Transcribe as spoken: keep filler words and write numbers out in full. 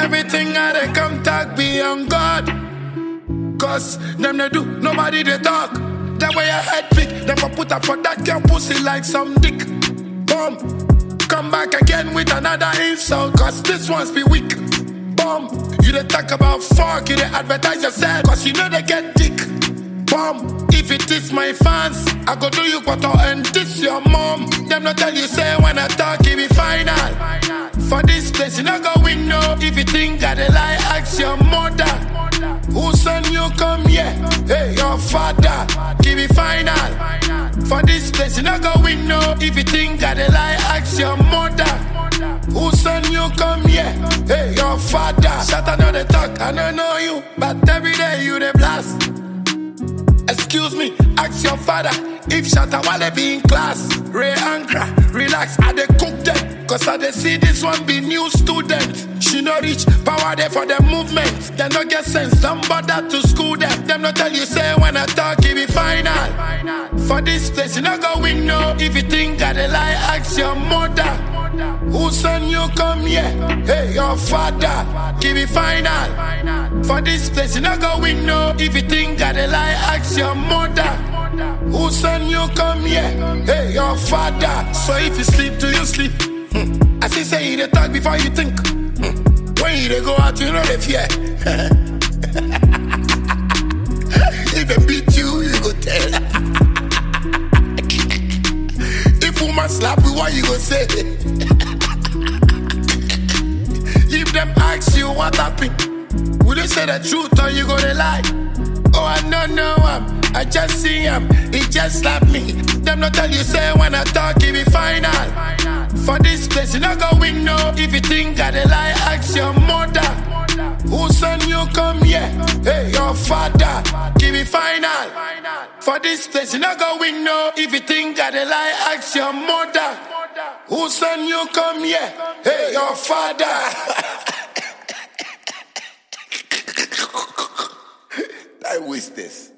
everything I they come talk be on God. Cause them they do, nobody they talk. That way your head pick, never put up for that girl pussy like some dick. Boom, come back again with another insult, cause this one's be weak. Boom, you they talk about fuck, you they advertise yourself, cause you know they get dick. Boom, if it is my fans, I go do you quarter and this your mom. Them not tell you say when I talk it be final. For this place you not go win no. If you think I they lie, ask your mother. Who send you come here? Hey, your father, give it final. For this place you not go win no. If you think I they lie, ask your mother. Who send you come here? Hey, your father. Shut up, know the talk, I don't know you, but every day you the blast. Excuse me, ask your father if Shatta Wale be in class. Ray Ankra, relax, I they cook them, cause I they see this one be new student. She no reach power there for the movement. They no get sense, don't bother to school them. Them no tell you say when I talk it be final. For this place you not go win no. If you think I they lie, ask your mother. Who send you come here? Hey, your father, give it final. For this place you not go win no. If you think I they lie, ask your mother. Who send you come here? Hey, your father. So if you sleep, do you sleep? Hmm. I see say you they talk before you think. Hmm. When you they go out, you know they fear. If they beat you, you go tell. If woman slap you, what you go say? If them ask you what happened, will they say the truth or you gonna lie? Oh, I don't know him, I just see him, he just slapped me. Them not tell you say when I talk it be final. For this place you not go win no. If you think I they lie, ask your mother. Who send you come here? Hey, your father, give it final. For this place you not go win no. If you think I they lie, ask your mother. Who send you come here? Hey, your father. I wish this.